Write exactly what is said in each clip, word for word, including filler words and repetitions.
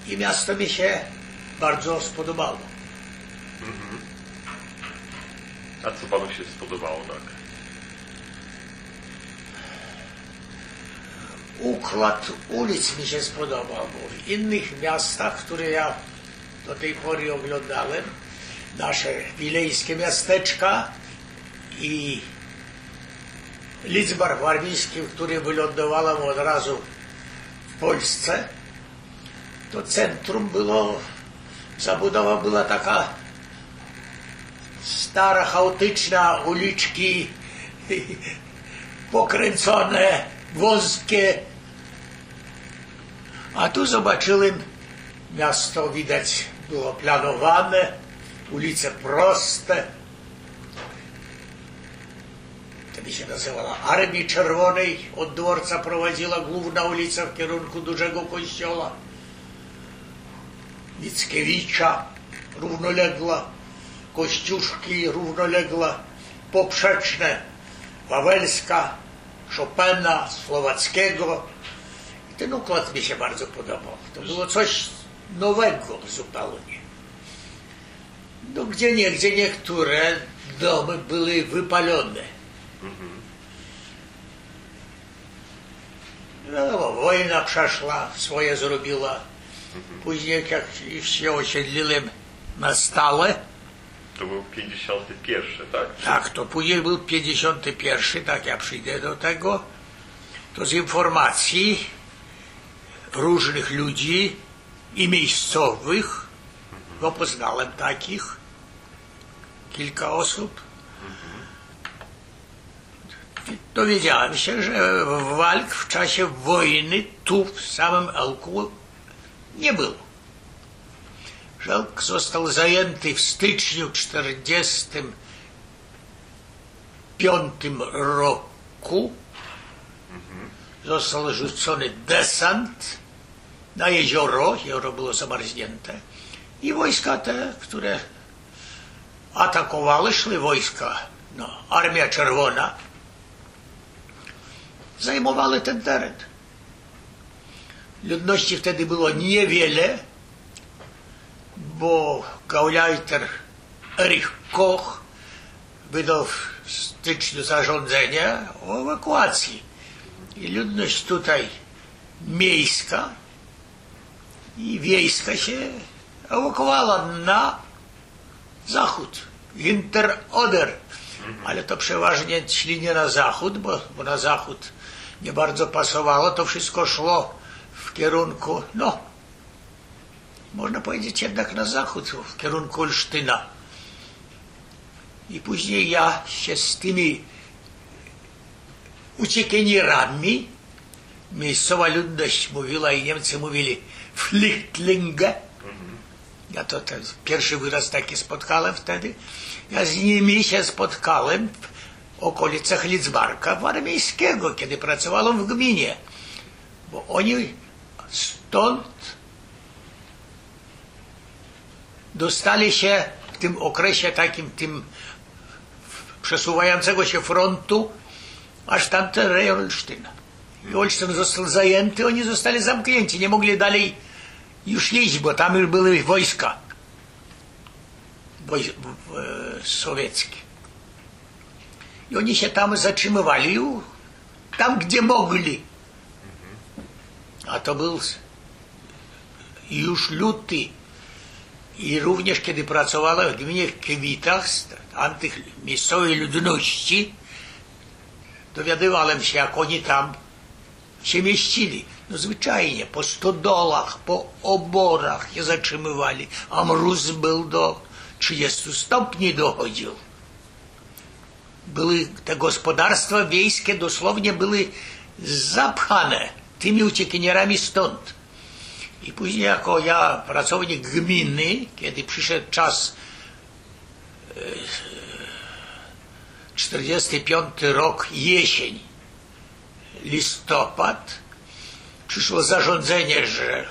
I miasto mi się bardzo spodobało. Mhm. A co panu się spodobało, tak? Układ ulic mi się spodobał, bo w innych miastach, które ja do tej pory oglądałem, nasze wilejskie miasteczka i Lidzbar warmiński, który wylądowałem od razu w Polsce, to centrum było, zabudowa była taka stara, chaotyczna, uliczki pokręcone, wąskie. A tu zobaczyłem, miasto widać było planowane, ulice proste. Wtedy się nazywała Armii Czerwonej, od dworca prowadziła główna ulica w kierunku dużego kościoła Mickiewicza, równoległa, Kościuszki równoległa, poprzeczne, Wawelska, Chopina, Słowackiego. I ten układ mi się bardzo podobał. To było coś nowego zupełnie. No gdzie nie, gdzie niektóre domy były wypalone. No, wojna przeszła, swoje zrobiła. Później jak się osiedliłem na stałe. To był pięćdziesiąty pierwszy, tak? Tak, to później był pięćdziesiąty pierwszy, tak, ja przyjdę do tego. To z informacji różnych ludzi i miejscowych, bo poznałem takich, kilka osób. Dowiedziałem się, że walk w czasie wojny tu w samym Elku nie było. Że Elk został zajęty w styczniu czterdziestym piątym roku. Został rzucony desant na jezioro, jezioro było zamarznięte i wojska te, które atakowały, szły wojska, no, Armia Czerwona, zajmowały ten teren. Ludności wtedy było niewiele, bo gauleiter Erich Koch wydał w styczniu zarządzenie o ewakuacji. I ludność tutaj miejska i wiejska się ewakuowała na zachód, Hinter Oder. Ale to przeważnie szli nie na zachód, bo, bo na zachód nie bardzo pasowało. To wszystko szło w kierunku, no, można powiedzieć jednak na zachód, w kierunku Olsztyna. I później ja się z tymi uciekinierami, miejscowa ludność mówiła i Niemcy mówili Flüchtlinge. Ja to ten pierwszy wyraz taki spotkałem wtedy. Ja z nimi się spotkałem w okolicach Lidzbarka Warmińskiego, kiedy pracowałem w gminie. Bo oni stąd dostali się w tym okresie takim tym przesuwającego się frontu aż tamten rejon Olsztyna. I Olsztyn został zajęty, oni zostali zamknięci, nie mogli dalej już iść, bo tam już były wojska woj, w, sowieckie. I oni się tam zatrzymywali, tam gdzie mogli. A to był już luty. I również kiedy pracowałem w gminie Kiewitach, tam tych miejscowej ludności, dowiadywałem się, jak oni tam się mieścili. No zwyczajnie, po stodolach, po oborach się zatrzymywali, a mróz był do trzydziestu stopni dochodził. Były te gospodarstwa wiejskie dosłownie były zapchane tymi uciekinierami stąd. I później jako ja, pracownik gminy, kiedy przyszedł czas czterdziesty piąty rok, jesień, listopad, przyszło zarządzenie, że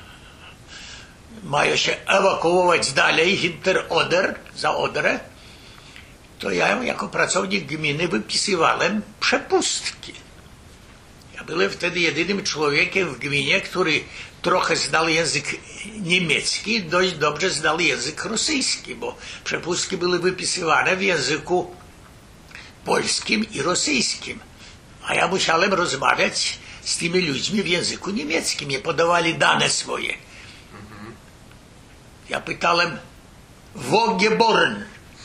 mają się ewakuować dalej, Hinter Oder, za Odrę, to ja jako pracownik gminy wypisywałem przepustki. Ja byłem wtedy jedynym człowiekiem w gminie, który trochę znał język niemiecki, dość dobrze znał język rosyjski, bo przepustki były wypisywane w języku polskim i rosyjskim. A ja musiałem rozmawiać z tymi ludźmi w języku niemieckim. Nie podawali dane swoje. Ja pytałem, wo geboren?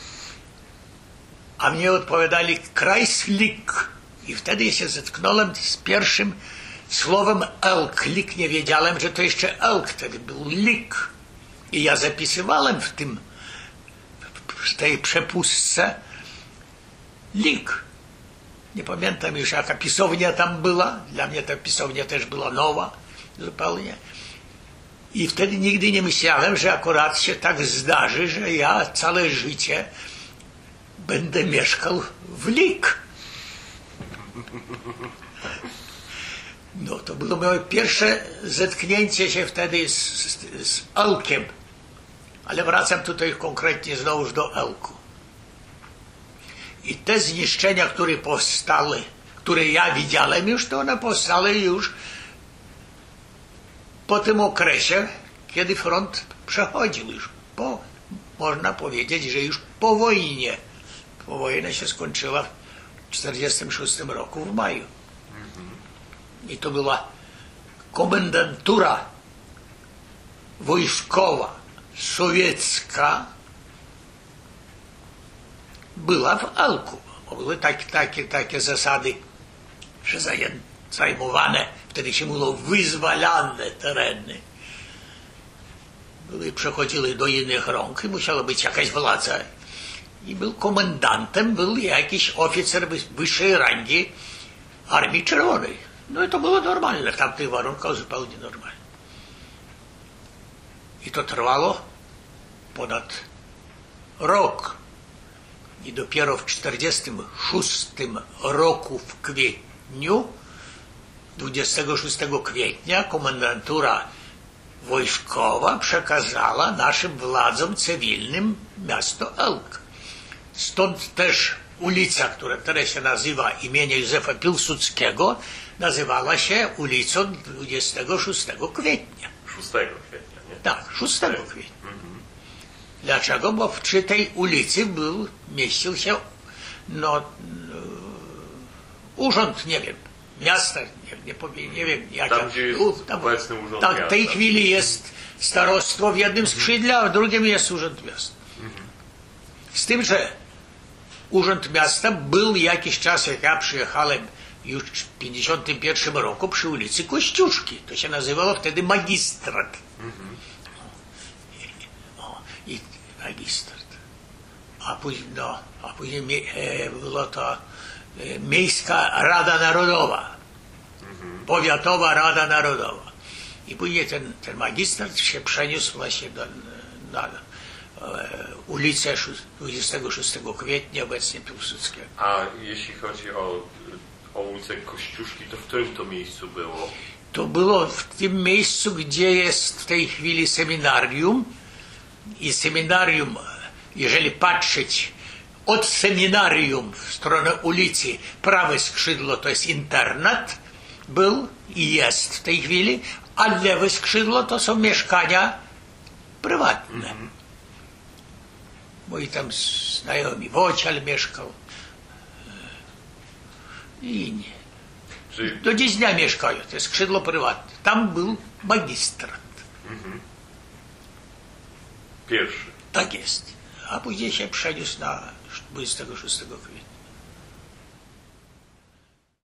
A mnie odpowiadali, Kreislik. I wtedy się zetknąłem z pierwszym słowem elk. Lik, nie wiedziałem, że to jeszcze elk. Wtedy był lik. I ja zapisywałem w tym, w tej przepustce lik. Nie pamiętam już, jaka pisownia tam była. Dla mnie ta pisownia też była nowa zupełnie. I wtedy nigdy nie myślałem, że akurat się tak zdarzy, że ja całe życie będę mieszkał w Lik. No to było moje pierwsze zetknięcie się wtedy z, z, z elkiem. Ale wracam tutaj konkretnie znowuż do elku. I te zniszczenia, które powstały, które ja widziałem już, to one powstały już po tym okresie, kiedy front przechodził już. Po, można powiedzieć, że już po wojnie. Po wojna się skończyła w tysiąc dziewięćset czterdziestym szóstym roku w maju. I to była komendantura wojskowa, sowiecka, była w Elku. Były takie, takie, takie zasady, że zajmowane, wtedy się mówiło wyzwalane tereny, były, przechodziły do innych rąk i musiała być jakaś władza. I był komendantem, był jakiś oficer wyższej rangi Armii Czerwonej. No i to było normalne, w tamtych warunkach zupełnie normalne. I to trwało ponad rok. I dopiero w czterdziestym szóstym roku w kwietniu, dwudziestego szóstego kwietnia, komendantura wojskowa przekazała naszym władzom cywilnym miasto Elk. Stąd też ulica, która teraz się nazywa imienia Józefa Piłsudskiego, nazywała się ulicą dwudziestego szóstego kwietnia. szóstego kwietnia, nie? Tak, szóstego kwietnia. Mhm. Dlaczego? Bo przy tej ulicy był, mieścił się no, urząd, nie wiem, miasta, nie, nie, powiem, nie wiem, jaka. Tam, gdzie jest tam, obecny urząd tak, miasta. w tej chwili jest starostwo w jednym skrzydle, a w drugim jest urząd miasta. Mhm. Z tym, że urząd miasta był jakiś czas, jak ja przyjechałem już w pięćdziesiątym pierwszym roku przy ulicy Kościuszki. To się nazywało wtedy magistrat. Mhm. O, i magistrat. A później, no, a później e, była to e, Miejska Rada Narodowa. Mhm. Powiatowa Rada Narodowa. I później ten, ten magistrat się przeniósł właśnie do, na e, ulicę dwudziestego szóstego kwietnia, obecnie Piłsudskiego. A jeśli chodzi o o ulicę Kościuszki, to w którym to miejscu było? To było w tym miejscu, gdzie jest w tej chwili seminarium. I seminarium, jeżeli patrzeć od seminarium w stronę ulicy, prawe skrzydło to jest internat, był i jest w tej chwili, a lewe skrzydło to są mieszkania prywatne. Mm-hmm. Moi tam znajomi, Wocial mieszkał. I nie. Czyli... Do dziś dnia mieszkają, to jest skrzydło prywatne. Tam był magistrat. Mhm. Pierwszy. Tak jest. A później się przeniósł na dwudziestego szóstego kwietnia.